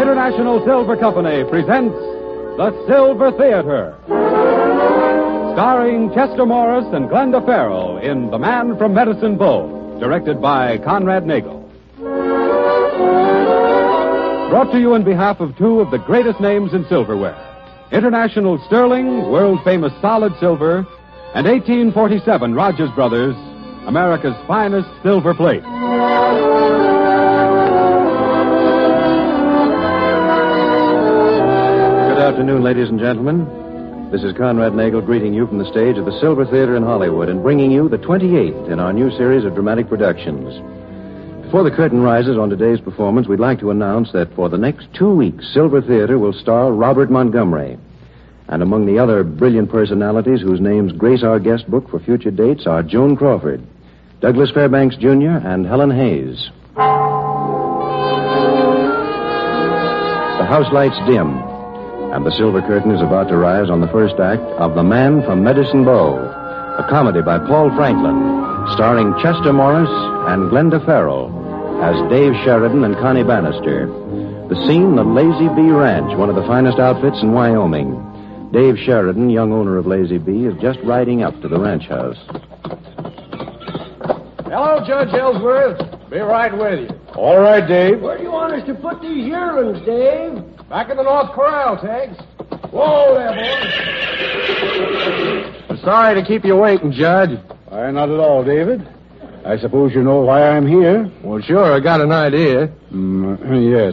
International Silver Company presents The Silver Theater. Starring Chester Morris and Glenda Farrell in The Man from Medicine Bow, directed by Conrad Nagel. Brought to you on behalf of two of the greatest names in silverware. International Sterling, world-famous solid silver, and 1847 Rogers Brothers, America's finest silver plate. Good afternoon, ladies and gentlemen. This is Conrad Nagel greeting you from the stage of the Silver Theater in Hollywood and bringing you the 28th in our new series of dramatic productions. Before the curtain rises on today's performance, we'd like to announce that for the next 2 weeks, Silver Theater will star Robert Montgomery. And among the other brilliant personalities whose names grace our guest book for future dates are Joan Crawford, Douglas Fairbanks, Jr., and Helen Hayes. The house lights dim, and the silver curtain is about to rise on the first act of The Man from Medicine Bow, a comedy by Paul Franklin, starring Chester Morris and Glenda Farrell as Dave Sheridan and Connie Bannister. The scene, the Lazy Bee Ranch, one of the finest outfits in Wyoming. Dave Sheridan, young owner of Lazy Bee, is just riding up to the ranch house. Hello, Judge Ellsworth. Be right with you. All right, Dave. Where do you want us to put these yearlings, Dave? Back in the North Corral, Tex. Whoa there, boy. I'm sorry to keep you waiting, Judge. Why, not at all, David. I suppose you know why I'm here. Well, sure, I got an idea. Yes.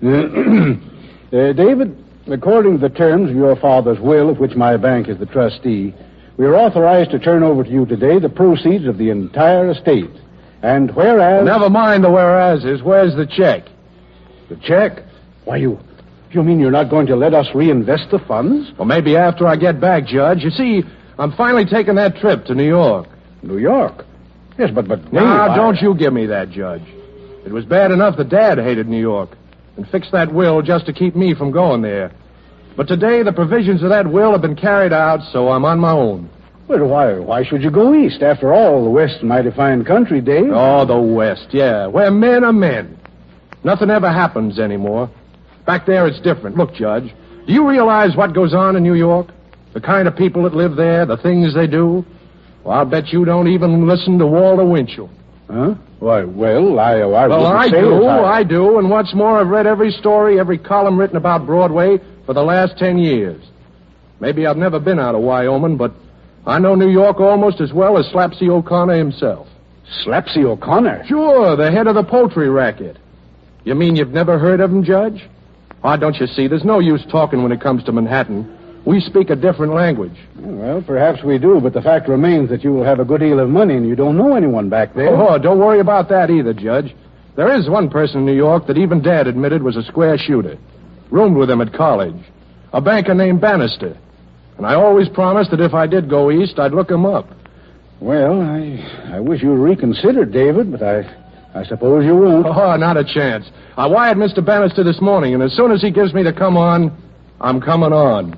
David, according to the terms of your father's will, of which my bank is the trustee, we are authorized to turn over to you today the proceeds of the entire estate. And whereas... Never mind the whereases. Where's the check? The check? Why, you mean you're not going to let us reinvest the funds? Well, maybe after I get back, Judge. You see, I'm finally taking that trip to New York. New York? Yes, but... Now, don't you give me that, Judge. It was bad enough that Dad hated New York and fixed that will just to keep me from going there. But today, the provisions of that will have been carried out, so I'm on my own. Well, why should you go east? After all, the West's a mighty fine country, Dave. Oh, the West, yeah. Where men are men. Nothing ever happens anymore. Back there, it's different. Look, Judge, do you realize what goes on in New York? The kind of people that live there, the things they do? Well, I'll bet you don't even listen to Walter Winchell. Huh? Why, well, I do. And what's more, I've read every story, every column written about Broadway for the last 10 years. Maybe I've never been out of Wyoming, but I know New York almost as well as Slapsy O'Connor himself. Slapsy O'Connor? Sure, the head of the poultry racket. You mean you've never heard of him, Judge? Why, don't you see, there's no use talking when it comes to Manhattan. We speak a different language. Well, perhaps we do, but the fact remains that you will have a good deal of money and you don't know anyone back there. Oh, don't worry about that either, Judge. There is one person in New York that even Dad admitted was a square shooter. Roomed with him at college. A banker named Bannister. And I always promised that if I did go east, I'd look him up. Well, I wish you reconsidered, David, but I suppose you won't. Oh, not a chance. I wired Mr. Bannister this morning, and as soon as he gives me the come on, I'm coming on.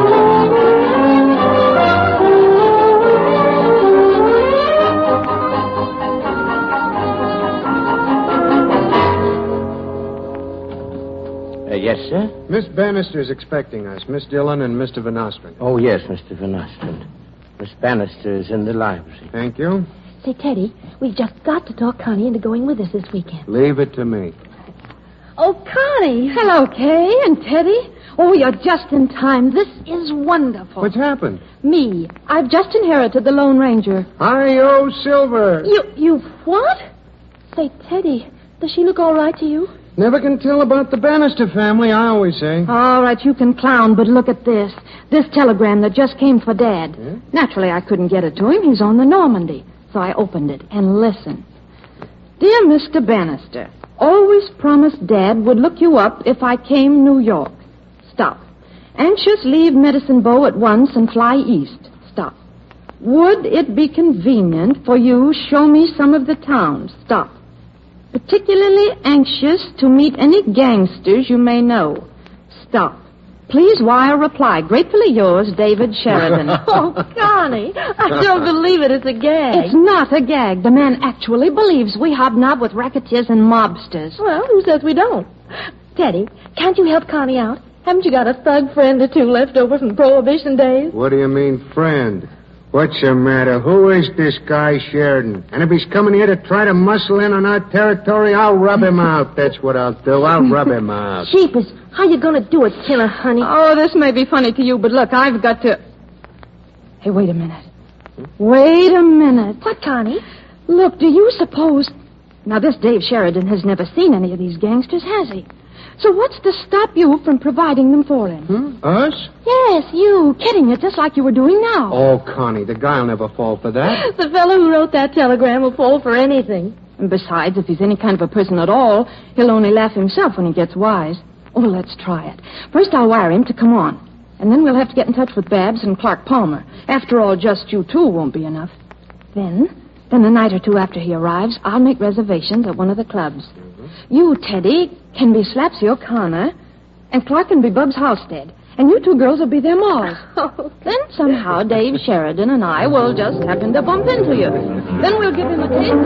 Yes, sir? Miss Bannister's expecting us. Miss Dillon and Mr. Van Ostrand. Oh, yes, Mr. Van Ostrand. Miss Bannister is in the library. Thank you. Say, Teddy, we've just got to talk Connie into going with us this weekend. Leave it to me. Oh, Connie. Hello, Kay and Teddy. Oh, you're just in time. This is wonderful. What's happened? Me. I've just inherited the Lone Ranger. Hi-yo, Silver. You what? Say, Teddy, does she look all right to you? Never can tell about the Bannister family, I always say. All right, you can clown, but look at this. This telegram that just came for Dad. Yeah? Naturally, I couldn't get it to him. He's on the Normandy. So I opened it and listened. Dear Mr. Bannister, always promised Dad would look you up if I came New York. Stop. Anxious leave Medicine Bow at once and fly east. Stop. Would it be convenient for you show me some of the towns? Stop. Particularly anxious to meet any gangsters you may know. Stop. Please wire reply. Gratefully yours, David Sheridan. Oh, Connie, I don't believe it. It's a gag. It's not a gag. The man actually believes we hobnob with racketeers and mobsters. Well, who says we don't? Teddy, can't you help Connie out? Haven't you got a thug friend or two left over from Prohibition days? What do you mean, friend? What's the matter? Who is this guy Sheridan? And if he's coming here to try to muscle in on our territory, I'll rub him out. That's what I'll do. I'll rub him out. Jeepers, how you gonna do it, killer, honey? Oh, this may be funny to you, but look, I've got to... Hey, wait a minute. Wait a minute. What, Connie? Look, do you suppose... Now, this Dave Sheridan has never seen any of these gangsters, has he? So what's to stop you from providing them for him? Us? Yes, you. Kidding it, just like you were doing now. Oh, Connie, the guy'll never fall for that. The fellow who wrote that telegram will fall for anything. And besides, if he's any kind of a person at all, he'll only laugh himself when he gets wise. Oh, let's try it. First, I'll wire him to come on. And then we'll have to get in touch with Babs and Clark Palmer. After all, just you two won't be enough. Then a night or two after he arrives, I'll make reservations at one of the clubs. You, Teddy, can be Slapsy O'Connor, and Clark can be Bubs Halstead. And you two girls will be their moms. Then somehow Dave Sheridan and I will just happen to bump into you. Then we'll give him a taste.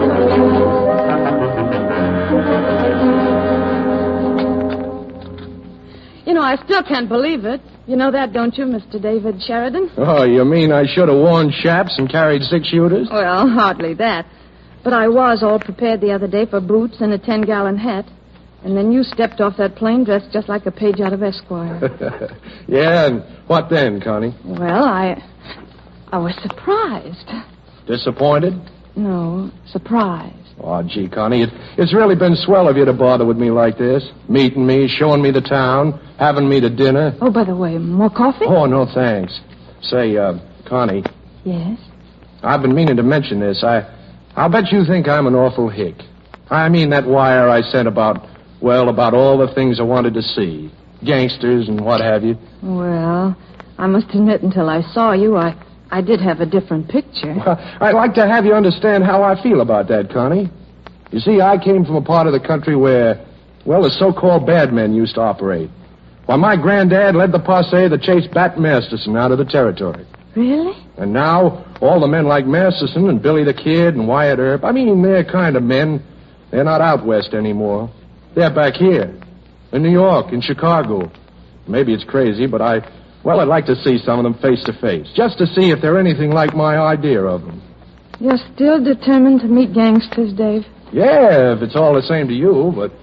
You know, I still can't believe it. You know that, don't you, Mr. David Sheridan? Oh, you mean I should have worn chaps and carried 6-shooters? Well, hardly that. But I was all prepared the other day for boots and a 10-gallon hat. And then you stepped off that plane dressed just like a page out of Esquire. Yeah, and what then, Connie? Well, I was surprised. Disappointed? No, surprised. Oh, gee, Connie, it's really been swell of you to bother with me like this. Meeting me, showing me the town, having me to dinner. Oh, by the way, more coffee? Oh, no, thanks. Say, Connie. Yes? I've been meaning to mention this. I'll bet you think I'm an awful hick. I mean that wire I sent about all the things I wanted to see. Gangsters and what have you. Well, I must admit, until I saw you, I did have a different picture. I'd like to have you understand how I feel about that, Connie. You see, I came from a part of the country where, the so-called bad men used to operate. Why, my granddad led the posse that chased Bat Masterson out of the territory. Really? And now, all the men like Masterson and Billy the Kid and Wyatt Earp, they're kind of men. They're not out west anymore. They're back here, in New York, in Chicago. Maybe it's crazy, but I'd like to see some of them face to face, just to see if they're anything like my idea of them. You're still determined to meet gangsters, Dave? Yeah, if it's all the same to you, but...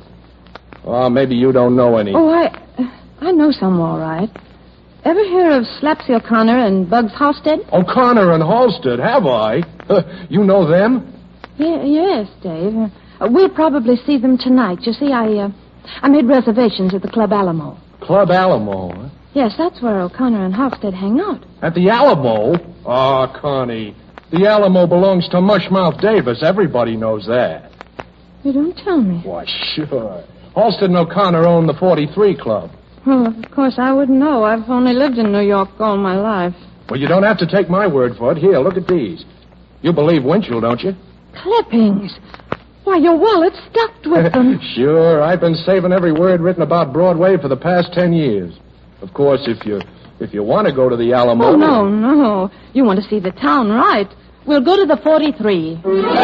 maybe you don't know any. Oh, I know some, all right. Ever hear of Slapsy O'Connor and Bugs Halstead? O'Connor and Halstead, have I? You know them? Yes, Dave. We'll probably see them tonight. You see, I made reservations at the Club Alamo. Club Alamo, huh? Yes, that's where O'Connor and Halstead hang out. At the Alamo? Oh, Connie, the Alamo belongs to Mushmouth Davis. Everybody knows that. You don't tell me. Why, sure. Halstead and O'Connor own the 43 Club. Well, of course, I wouldn't know. I've only lived in New York all my life. Well, you don't have to take my word for it. Here, look at these. You believe Winchell, don't you? Clippings. Why, your wallet's stuffed with them. Sure, I've been saving every word written about Broadway for the past 10 years. Of course, if you want to go to the Alamo... Oh, no. You want to see the town, right? We'll go to the 43.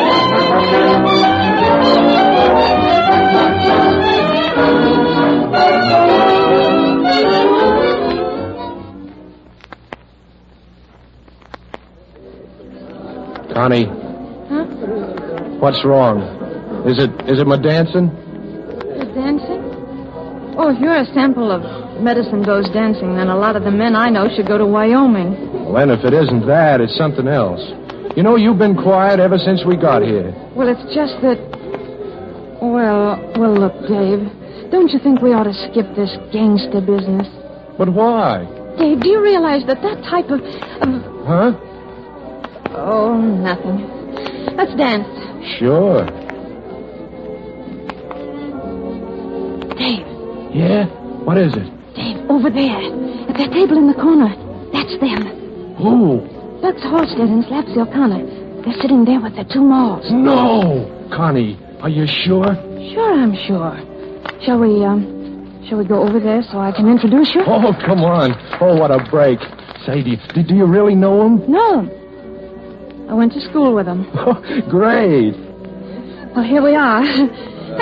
Connie. Huh? What's wrong? Is it my dancing? The dancing? Oh, if you're a sample of Medicine Bo's dancing, then a lot of the men I know should go to Wyoming. Well, then if it isn't that, it's something else. You know, you've been quiet ever since we got here. Well, it's just that... Well, look, Dave. Don't you think we ought to skip this gangster business? But why? Dave, do you realize that type of... Huh? Oh, nothing. Let's dance. Sure. Dave. Yeah? What is it? Dave, over there. At that table in the corner. That's them. Who? Bugs Halstead and Slapsy O'Connor. They're sitting there with their two moths. No! Connie, are you sure? Sure, I'm sure. Shall we go over there so I can introduce you? Oh, come on. Oh, what a break. Say, do you really know him? No. I went to school with them. Oh, great. Well, here we are. Have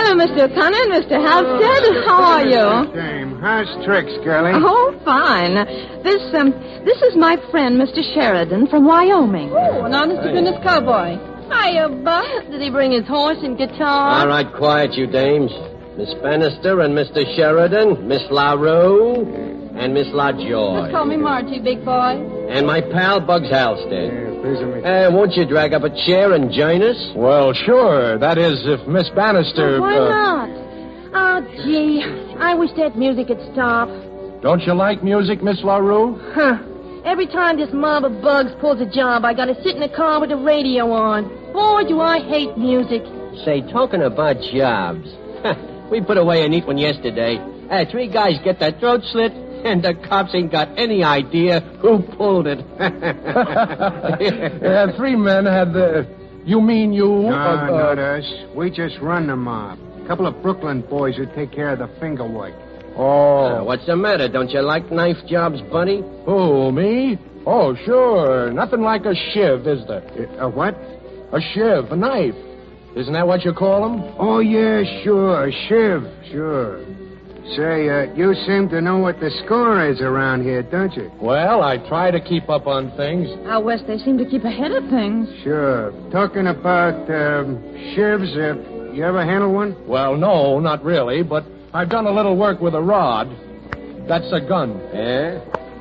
Hello, Mr. O'Connor and Mr. Halstead. How are you? Dame, how's tricks, girlie? Oh, fine. This is my friend, Mr. Sheridan from Wyoming. Oh, an honest to goodness cowboy. Hiya, Buck. Did he bring his horse and guitar? All right, quiet, you dames. Miss Bannister and Mr. Sheridan, Miss LaRue, and Miss LaJoy. Just call me Margie, big boy. And my pal, Bugs Halstead. Yeah, pleasure me. Won't you drag up a chair and join us? Well, sure. That is, if Miss Bannister... Why not? Oh, gee. I wish that music would stop. Don't you like music, Miss LaRue? Huh. Every time this mob of bugs pulls a job, I gotta sit in the car with the radio on. Boy, do I hate music. Say, talking about jobs. We put away a neat one yesterday. 3 guys get their throat slit, and the cops ain't got any idea who pulled it. Yeah, 3 men had the... You mean you? No, not us. We just run the mob. A couple of Brooklyn boys who take care of the finger work. Oh. What's the matter? Don't you like knife jobs, Bunny? Who, me? Oh, sure. Nothing like a shiv, is there? A what? A shiv, a knife. Isn't that what you call them? Oh, yeah, sure. Shiv, sure. Say, you seem to know what the score is around here, don't you? Well, I try to keep up on things. Out west, they seem to keep ahead of things. Sure. Talking about shivs, you ever handle one? Well, no, not really, but I've done a little work with a rod. That's a gun. Yeah?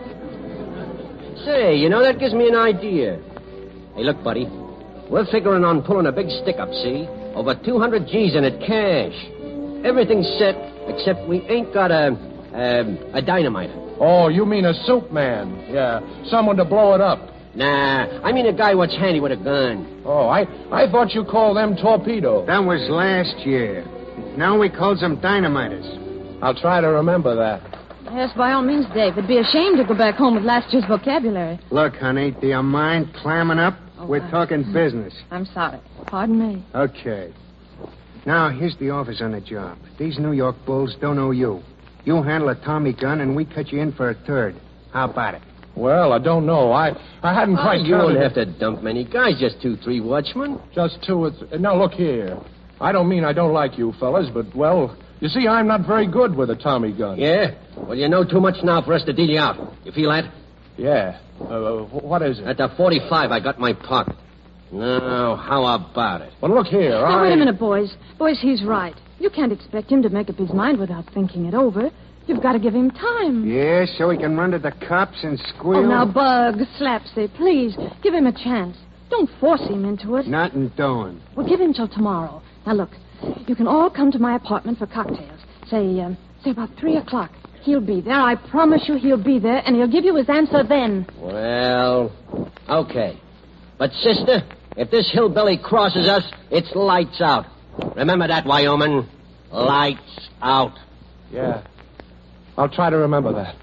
Say, that gives me an idea. Hey, look, buddy. We're figuring on pulling a big stick-up, see? Over 200 G's in it, cash. Everything's set, except we ain't got a dynamiter. Oh, you mean a soup man? Yeah, someone to blow it up. Nah, I mean a guy what's handy with a gun. Oh, I thought you called them torpedoes. That was last year. Now we calls them dynamiters. I'll try to remember that. Yes, by all means, Dave. It'd be a shame to go back home with last year's vocabulary. Look, honey, do you mind clamming up? We're talking business. I'm sorry. Pardon me. Okay. Now, here's the offers on the job. These New York bulls don't owe you. You handle a Tommy gun, and we cut you in for a third. How about it? Well, I don't know. I hadn't quite You don't counted. have to dump many guys, just 2, 3 watchmen. Just 2 or 3. Now, look here. I don't mean I don't like you fellas, but, well, you see, I'm not very good with a Tommy gun. Yeah? Well, you know too much now for us to deal you out. You feel that? Yeah. What is it? At the 45, I got my pocket. Now, how about it? Well, look here. Now, wait a minute, boys. Boys, he's right. You can't expect him to make up his mind without thinking it over. You've got to give him time. Yeah, so he can run to the cops and squeal? Oh, now, Bug, Slapsy, please, give him a chance. Don't force him into it. Nothing doing. Well, give him till tomorrow. Now, look, you can all come to my apartment for cocktails. Say about 3 o'clock. He'll be there. I promise you he'll be there, and he'll give you his answer then. Well, okay. But, sister, if this hillbilly crosses us, it's lights out. Remember that, Wyoming? Lights out. Yeah. I'll try to remember that.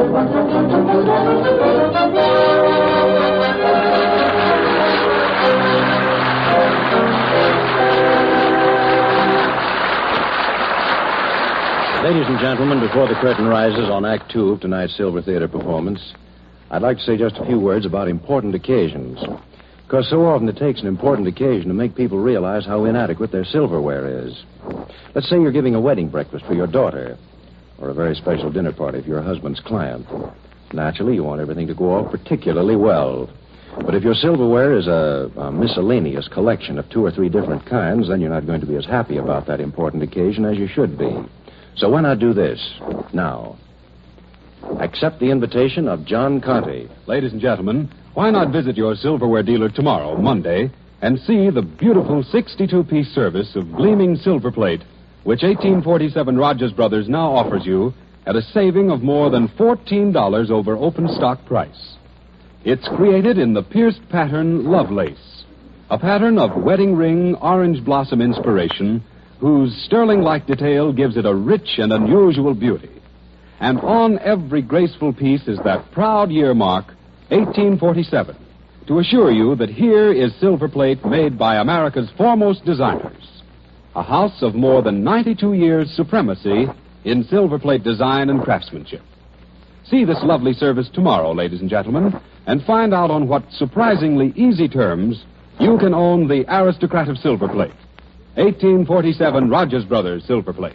Ladies and gentlemen, before the curtain rises on Act 2 of tonight's Silver Theater performance, I'd like to say just a few words about important occasions. Because so often it takes an important occasion to make people realize how inadequate their silverware is. Let's say you're giving a wedding breakfast for your daughter, or a very special dinner party for your husband's client. Naturally, you want everything to go off particularly well. But if your silverware is a miscellaneous collection of 2 or 3 different kinds, then you're not going to be as happy about that important occasion as you should be. So why not do this now? Accept the invitation of John Conte. Ladies and gentlemen, why not visit your silverware dealer tomorrow, Monday, and see the beautiful 62-piece service of gleaming silver plate, which 1847 Rogers Brothers now offers you at a saving of more than $14 over open stock price. It's created in the pierced pattern Lovelace, a pattern of wedding ring orange blossom inspiration whose sterling-like detail gives it a rich and unusual beauty. And on every graceful piece is that proud year mark, 1847, to assure you that here is silver plate made by America's foremost designers. A house of more than 92 years' supremacy in silver plate design and craftsmanship. See this lovely service tomorrow, ladies and gentlemen, and find out on what surprisingly easy terms you can own the aristocrat of silver plate. 1847 Rogers Brothers silver plate.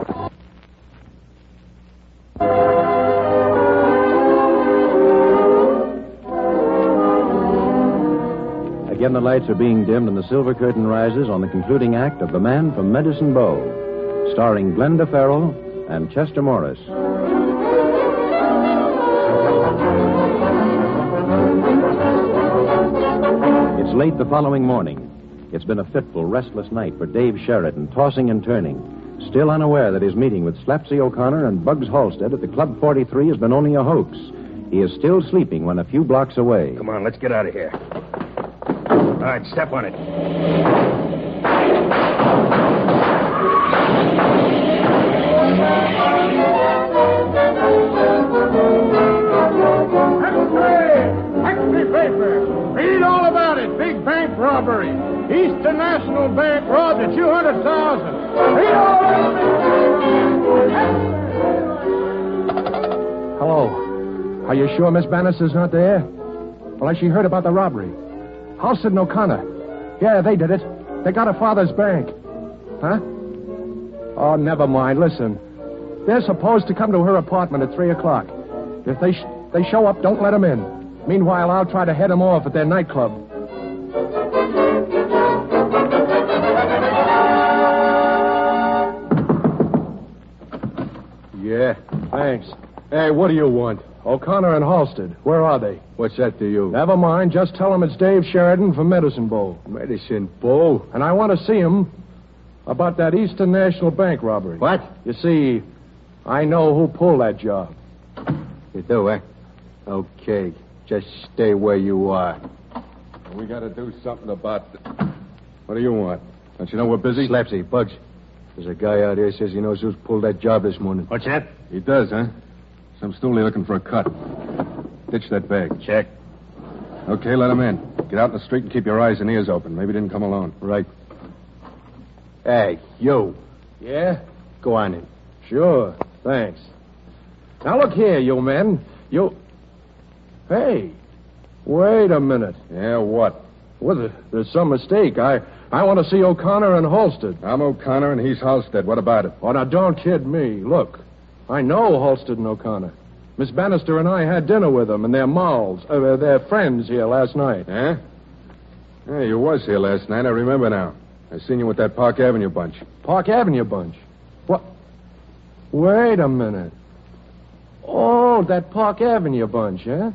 Again, the lights are being dimmed and the silver curtain rises on the concluding act of The Man from Medicine Bow, starring Glenda Farrell and Chester Morris. It's late the following morning. It's been a fitful, restless night for Dave Sheridan, tossing and turning, still unaware that his meeting with Slapsy O'Connor and Bugs Halstead at the Club 43 has been only a hoax. He is still sleeping when a few blocks away. Come on, let's get out of here. All right, step on it. Extra paper. Read all about it. Big bank robbery. Eastern National Bank robbed at $200,000. Read all about it. Hello. Are you sure Miss Bannister's not there? Well, has she heard about the robbery? Halstead and O'Connor. Yeah, they did it. They got her father's bank. Huh? Oh, never mind. Listen. They're supposed to come to her apartment at 3 o'clock. If they show up, don't let them in. Meanwhile, I'll try to head them off at their nightclub. Yeah, thanks. Hey, what do you want? O'Connor and Halstead. Where are they? What's that to you? Never mind. Just tell them it's Dave Sheridan from Medicine Bow. Medicine Bow? And I want to see him about that Eastern National Bank robbery. What? You see, I know who pulled that job. You do, eh? Okay. Just stay where you are. We got to do something about it. What do you want? Don't you know we're busy? Slapsy, Bugs. There's a guy out here says he knows who's pulled that job this morning. What's that? He does, huh? Some stoolie looking for a cut. Ditch that bag. Check. Okay, let him in. Get out in the street and keep your eyes and ears open. Maybe he didn't come alone. Right. Hey, you. Yeah? Go on in. Sure. Thanks. Now, look here, you men. Hey, wait a minute. Yeah, what? Well, there's some mistake. I want to see O'Connor and Halstead. I'm O'Connor and he's Halstead. What about it? Oh, now, don't kid me. Look, I know Halstead and O'Connor. Miss Bannister and I had dinner with them and their their friends here last night. Eh? Yeah, you was here last night. I remember now. I seen you with that Park Avenue bunch. Park Avenue bunch? What? Wait a minute. Oh, that Park Avenue bunch, eh?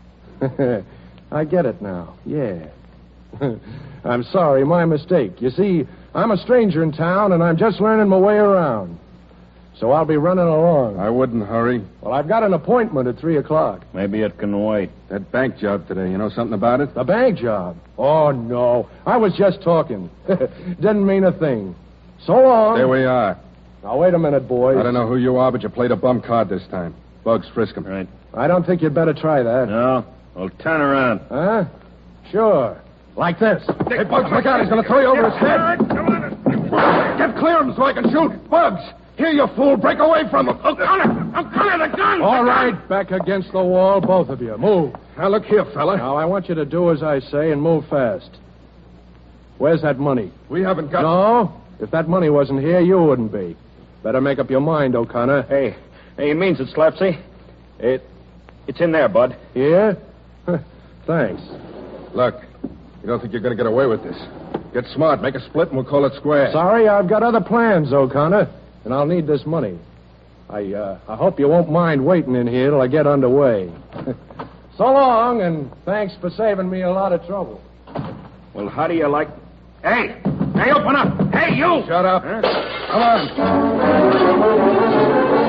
I get it now. Yeah. I'm sorry, my mistake. You see, I'm a stranger in town, and I'm just learning my way around. So I'll be running along. I wouldn't hurry. Well, I've got an appointment at 3 o'clock. Maybe it can wait. That bank job today, you know something about it? The bank job? Oh, no. I was just talking. Didn't mean a thing. So long. There we are. Now, wait a minute, boys. I don't know who you are, but you played a bum card this time. Bugs, frisk him. Right. I don't think you'd better try that. No. Well, turn around. Huh? Sure. Like this. Hey, Bugs, look out. He's going to throw you over his head. Get clear of him so I can shoot. Bugs, here, you fool. Break away from him. O'Connor, the gun. All right, back against the wall, both of you. Move. Now, look here, fella. Now, I want you to do as I say and move fast. Where's that money? We haven't got... No. If that money wasn't here, you wouldn't be. Better make up your mind, O'Connor. Hey, he means it, Slapsy. It's in there, bud. Yeah? Thanks. Look, you don't think you're going to get away with this. Get smart, make a split, and we'll call it square. Sorry, I've got other plans, O'Connor, and I'll need this money. I hope you won't mind waiting in here till I get underway. So long, and thanks for saving me a lot of trouble. Well, how do you like... Hey, open up! Hey, you! Shut up. Huh? Come on.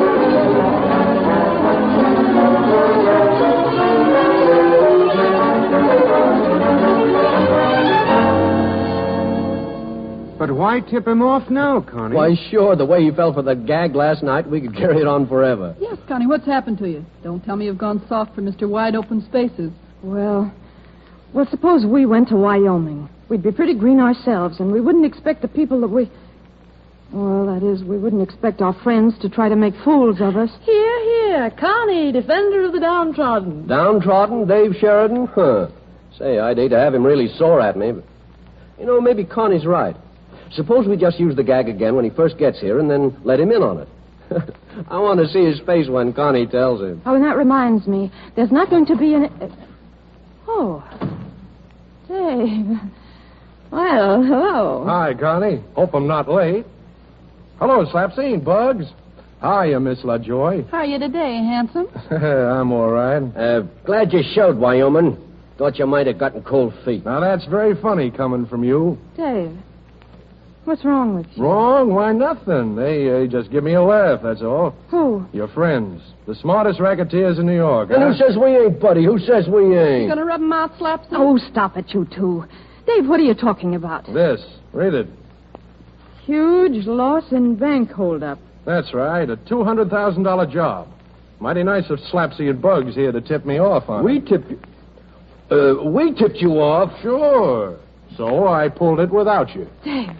But why tip him off now, Connie? Why, sure, the way he fell for the gag last night, we could carry it on forever. Yes, Connie, what's happened to you? Don't tell me you've gone soft for Mr. Wide Open Spaces. Well, suppose we went to Wyoming. We'd be pretty green ourselves, and we wouldn't expect the people that we wouldn't expect our friends to try to make fools of us. Here, Connie, defender of the downtrodden. Downtrodden, Dave Sheridan? Huh. Say, I'd hate to have him really sore at me, but, maybe Connie's right. suppose we just use the gag again when he first gets here and then let him in on it. I want to see his face when Connie tells him. Oh, and that reminds me. There's not going to be any... Oh. Dave. Well, hello. Hi, Connie. Hope I'm not late. Hello, Slapsy and Bugs. Hiya, Miss LaJoy. How are you today, handsome? I'm all right. Glad you showed, Wyoming. Thought you might have gotten cold feet. Now, that's very funny coming from you. Dave. What's wrong with you? Wrong? Why, nothing. They just give me a laugh, that's all. Who? Your friends. The smartest racketeers in New York. And who says we ain't, buddy? Who says we You ain't? gonna rub him out, Slapsy? Oh, stop it, you two. Dave, what are you talking about? This. Read it. Huge loss in bank holdup. That's right. A $200,000 job. Mighty nice of Slapsy and Bugs here to tip me off on We it. tipped you. We tipped you off. Sure. So I pulled it without you. Dave.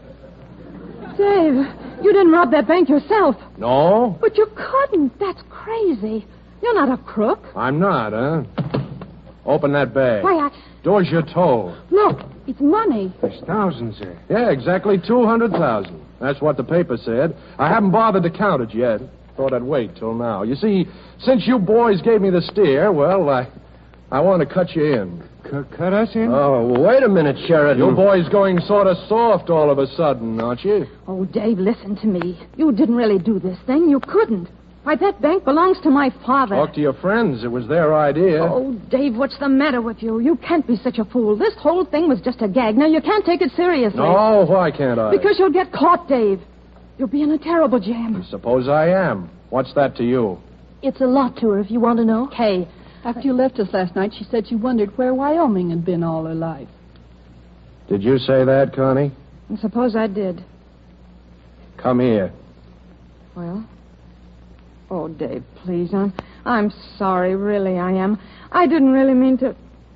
Dave, you didn't rob that bank yourself. No? But you couldn't. That's crazy. You're not a crook. I'm not, huh? Open that bag. Why, Do's your toe. Look, it's money. There's thousands there. Yeah, exactly 200,000. That's what the paper said. I haven't bothered to count it yet. Thought I'd wait till now. You see, since you boys gave me the steer, well, I want to cut you in. Cut us in? Oh, wait a minute, Sheridan. You boys going sort of soft all of a sudden, aren't you? Oh, Dave, listen to me. You didn't really do this thing. You couldn't. Why, that bank belongs to my father. Talk to your friends. It was their idea. Oh, Dave, what's the matter with you? You can't be such a fool. This whole thing was just a gag. Now, you can't take it seriously. No, why can't I? Because you'll get caught, Dave. You'll be in a terrible jam. Suppose I am. What's that to you? It's a lot to her, if you want to know. Kay, After you left us last night, she said she wondered where Wyoming had been all her life. Did you say that, Connie? I suppose I did. Come here. Well? Oh, Dave, please. I'm sorry, really, I am. I didn't really mean to...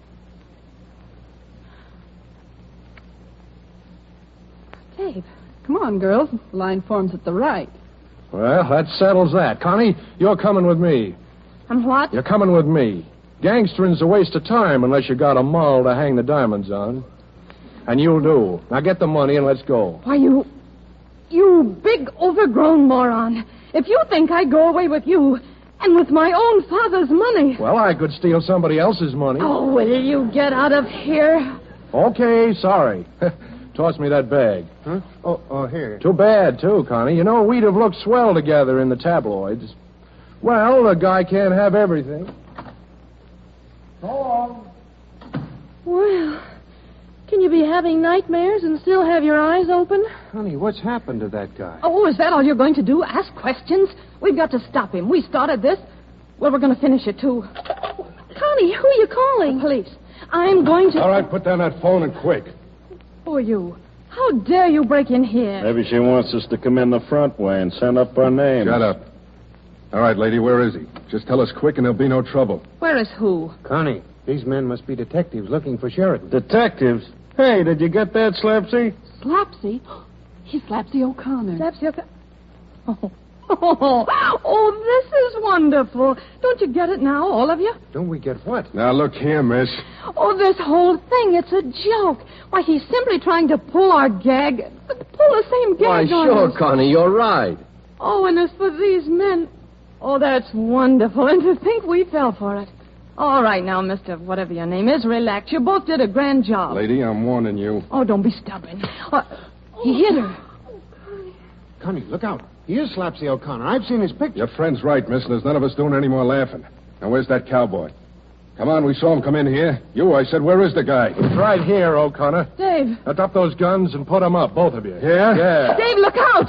Dave. Come on, girls. The line forms at the right. Well, that settles that. Connie, you're coming with me. And what? You're coming with me. Gangstering's a waste of time unless you got a mall to hang the diamonds on. And you'll do. Now get the money and let's go. Why, you big overgrown moron. If you think I'd go away with you and with my own father's money... Well, I could steal somebody else's money. Oh, will you get out of here? Okay, sorry. Toss me that bag. Huh? Oh, here. Too bad, too, Connie. You know, we'd have looked swell together in the tabloids. Well, a guy can't have everything. So long. Well, can you be having nightmares and still have your eyes open? Honey, what's happened to that guy? Oh, is that all you're going to do? Ask questions? We've got to stop him. We started this. Well, we're going to finish it, too. Connie, who are you calling? The police. I'm going to... All right, put down that phone and quick. Who are you? How dare you break in here? Maybe she wants us to come in the front way and send up our names. Shut up. All right, lady, where is he? Just tell us quick and there'll be no trouble. Where is who? Connie, these men must be detectives looking for Sheridan. Detectives? Hey, did you get that, Slapsy? Slapsy? He's Slapsy O'Connor. Slapsy O'Connor. Oh, this is wonderful. Don't you get it now, all of you? Don't we get what? Now, look here, miss. Oh, this whole thing, it's a joke. Why, he's simply trying to pull our gag. Pull the same gag Why, on sure, us. Connie, you're right. Oh, and as for these men... Oh, that's wonderful. And to think we fell for it. All right now, Mr. Whatever your name is, relax. You both did a grand job. Lady, I'm warning you. Oh, don't be stubborn. He hit her. Connie, look out. He is Slapsy O'Connor. I've seen his picture. Your friend's right, miss. There's none of us doing any more laughing. Now, where's that cowboy? Come on, we saw him come in here. I said, where is the guy? It's right here, O'Connor. Dave. Now, drop those guns and put them up, both of you. Yeah? Yeah. Dave, look out!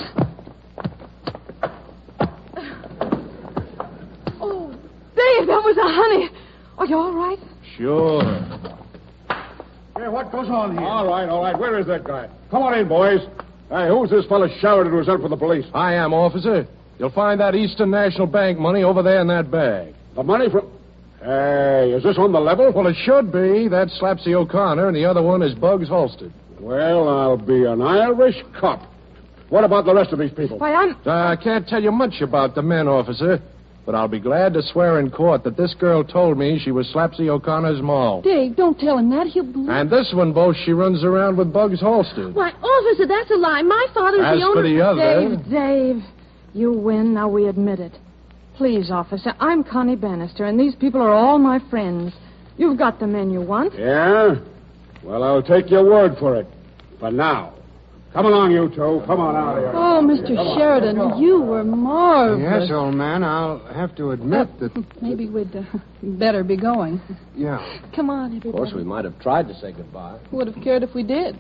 Oh, Dave, that was a honey. Are you all right? Sure. Hey, what goes on here? All right. Where is that guy? Come on in, boys. Hey, who's this fellow Sheridan who was out for the police? I am, officer. You'll find that Eastern National Bank money over there in that bag. The money from... Hey, is this on the level? Well, it should be. That's Slapsy O'Connor, and the other one is Bugs Halstead. Well, I'll be an Irish cop. What about the rest of these people? Why, I can't tell you much about the men, officer. But I'll be glad to swear in court that this girl told me she was Slapsy O'Connor's mall. Dave, don't tell him that. He'll believe. And this one boasts she runs around with Bugs holstered. Why, officer, that's a lie. My father's As the owner. for the other... Dave, you win. Now we admit it. Please, officer, I'm Connie Bannister, and these people are all my friends. You've got the men you want. Yeah? Well, I'll take your word for it. For now. Come along, you two. Come on out of here. Oh, Mr. Sheridan, you were marvelous. Yes, old man, I'll have to admit that... Maybe we'd better be going. Yeah. Come on, everybody. Of course, we might have tried to say goodbye. Would have cared if we did.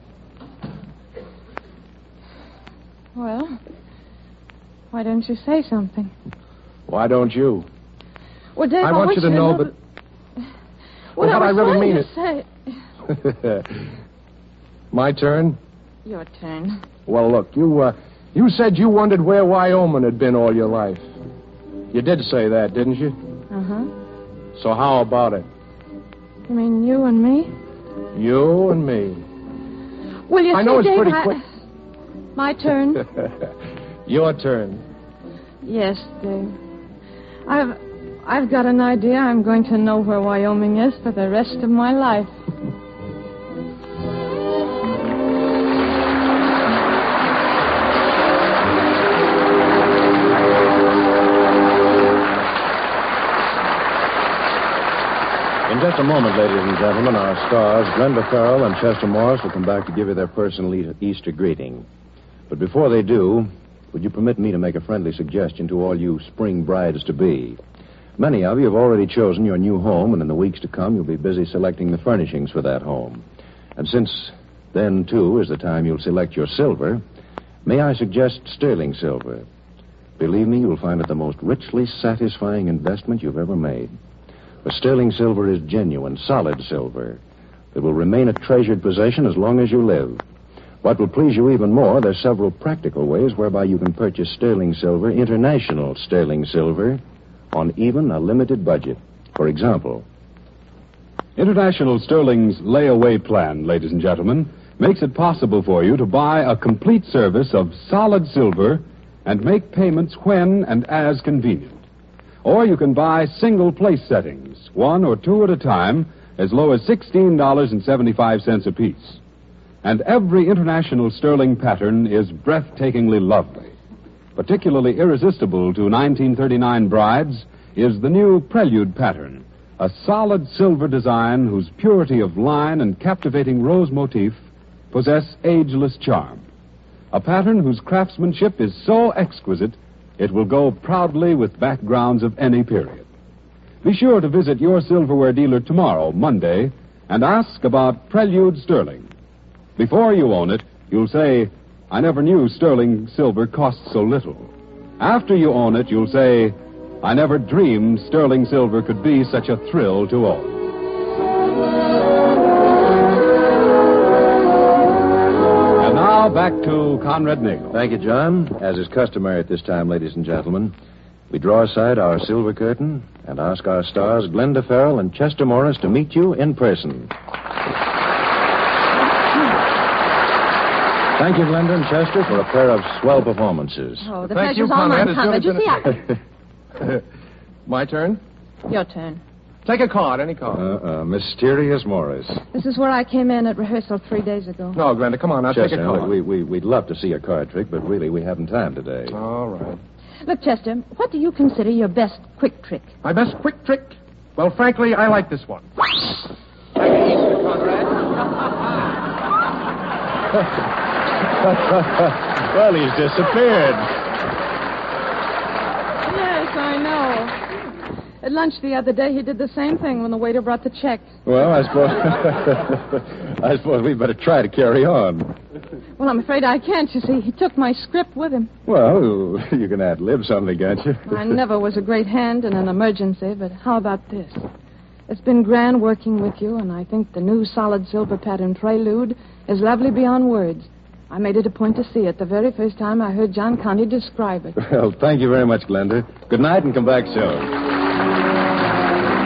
Well, why don't you say something? Why don't you? Well, Dave, I want you to know that... What I really mean to say... My turn? Your turn. Well, look, you said you wondered where Wyoming had been all your life. You did say that, didn't you? Uh-huh. So how about it? You mean you and me? You and me. Well, you I see, know it's Dave, pretty quick. My turn? Your turn. Yes, Dave. I've got an idea. I'm going to know where Wyoming is for the rest of my life. In just a moment, ladies and gentlemen, our stars, Glenda Farrell and Chester Morris, will come back to give you their personal Easter greeting. But before they do, would you permit me to make a friendly suggestion to all you spring brides-to-be? Many of you have already chosen your new home, and in the weeks to come, you'll be busy selecting the furnishings for that home. And since then, too, is the time you'll select your silver, may I suggest sterling silver? Believe me, you'll find it the most richly satisfying investment you've ever made. For sterling silver is genuine, solid silver that will remain a treasured possession as long as you live. What will please you even more, there's several practical ways whereby you can purchase sterling silver, international sterling silver, on even a limited budget. For example, International Sterling's layaway plan, ladies and gentlemen, makes it possible for you to buy a complete service of solid silver and make payments when and as convenient. Or you can buy single place settings, one or two at a time, as low as $16.75 apiece. And every international sterling pattern is breathtakingly lovely. Particularly irresistible to 1939 brides is the new Prelude pattern, a solid silver design whose purity of line and captivating rose motif possess ageless charm. A pattern whose craftsmanship is so exquisite it will go proudly with backgrounds of any period. Be sure to visit your silverware dealer tomorrow, Monday, and ask about Prelude Sterling. Before you own it, you'll say, I never knew sterling silver cost so little. After you own it, you'll say, I never dreamed sterling silver could be such a thrill to own. And now back to Conrad Nagel. Thank you, John. As is customary at this time, ladies and gentlemen, we draw aside our silver curtain and ask our stars, Glenda Farrell and Chester Morris, to meet you in person. Thank you, Glenda and Chester, for a pair of swell performances. Oh, the Thank you, pleasure's all Conrad. mine, It's Conrad. really You been see, My turn? Your turn. Take a card, any card. Mysterious Morris. This is where I came in at rehearsal 3 days ago. No, Glenda, come on, now Chester, take a now, card. look, we'd love to see a card trick, but really we haven't time today. All right. Look, Chester, what do you consider your best quick trick? My best quick trick? Well, frankly, I like this one. Happy Easter, Conrad. Well, he's disappeared. Yes, I know. At lunch the other day, he did the same thing when the waiter brought the check. Well, I suppose we'd better try to carry on. Well, I'm afraid I can't, you see. He took my script with him. Well, you can ad-lib something, can't you? I never was a great hand in an emergency, but how about this? It's been grand working with you, and I think the new solid silver pattern Prelude is lovely beyond words. I made it a point to see it the very first time I heard John Conte describe it. Well, thank you very much, Glenda. Good night and come back soon.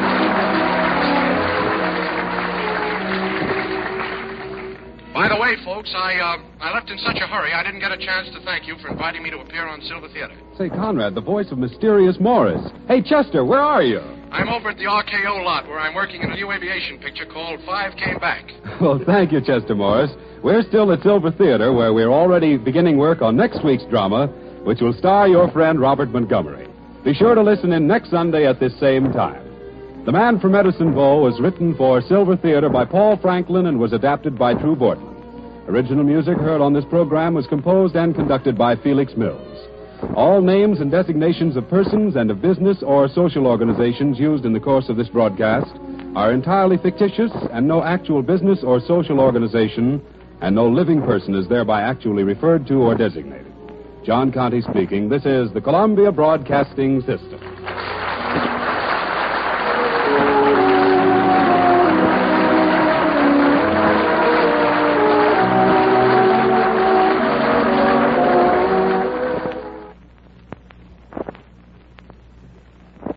By the way, folks, folks. I left in such a hurry, I didn't get a chance to thank you for inviting me to appear on Silver Theater. Say, Conrad, the voice of Mysterious Morris. Hey, Chester, where are you? I'm over at the RKO lot where I'm working in a new aviation picture called Five Came Back. Well, thank you, Chester Morris. We're still at Silver Theater, where we're already beginning work on next week's drama, which will star your friend Robert Montgomery. Be sure to listen in next Sunday at this same time. The Man from Edisonville was written for Silver Theater by Paul Franklin and was adapted by True Boardman. Original music heard on this program was composed and conducted by Felix Mills. All names and designations of persons and of business or social organizations used in the course of this broadcast are entirely fictitious, and no actual business or social organization and no living person is thereby actually referred to or designated. John Conte speaking. This is the Columbia Broadcasting System.